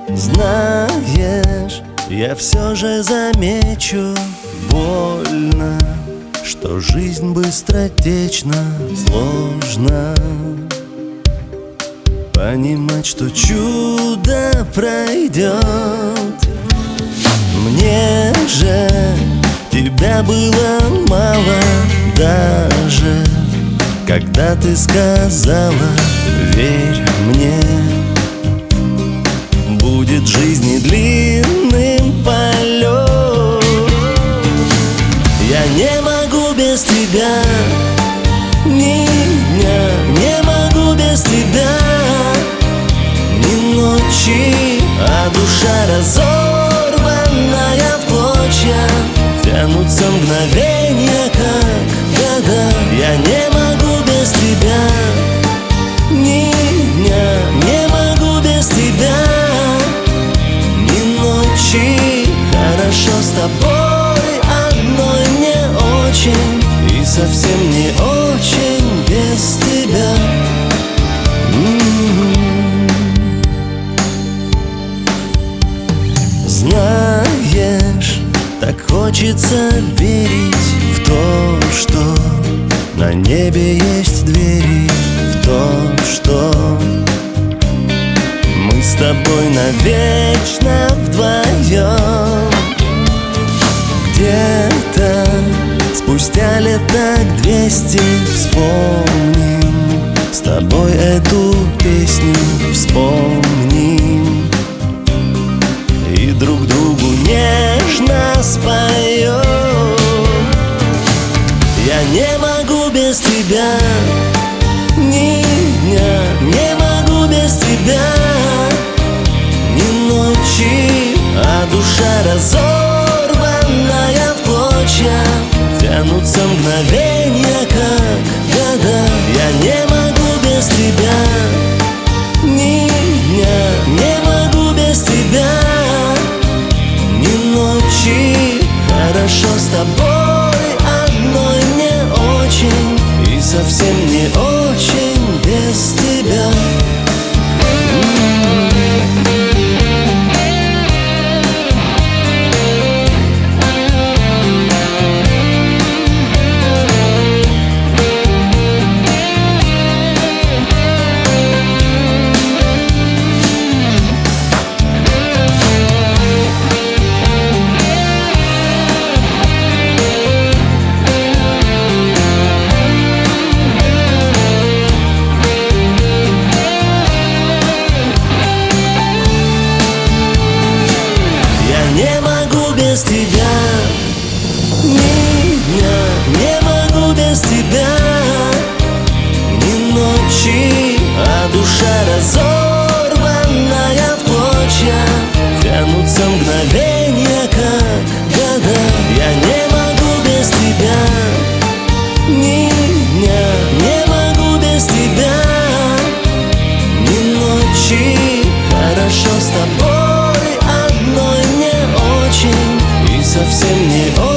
Знаешь, я все же замечу больно, что жизнь быстротечна, сложно понимать, что чудо пройдет. Мне же тебя было мало, даже когда ты сказала: верь мне, будет жизни длинным полет. Я не могу без тебя, ни дня не могу без тебя, ни ночи, а душа разорванная в клочья. Тянутся мгновения, как года. Я не могу без тебя, ни дня не могу без тебя, ни ночи. Хорошо с тобой одной мне очень, и совсем не очень без тебя. Знаешь, так хочется верить в то, что на небе есть двери, в то, что мы с тобой навечно вдвоем. Где-то спустя лет так 200 вспомним с тобой эту песню, вспомним и друг другу нежно споем. Я не могу без тебя, ни дня не могу без тебя, ни ночи, а душа разорванная в клочья. Тянутся мгновения, как года. Я не могу без тебя, ни дня не могу без тебя, ни ночи. Хорошо с тобой одной мне очень, и совсем не очень без тебя. Не могу без тебя, ни дня не могу без тебя, ни ночи, а душа разорванная в клочья. Тянутся мгновения, как года. Я не могу без тебя, ни дня не могу без тебя, ни ночи. Хорошо с тобой одной мне очень, и совсем не очень.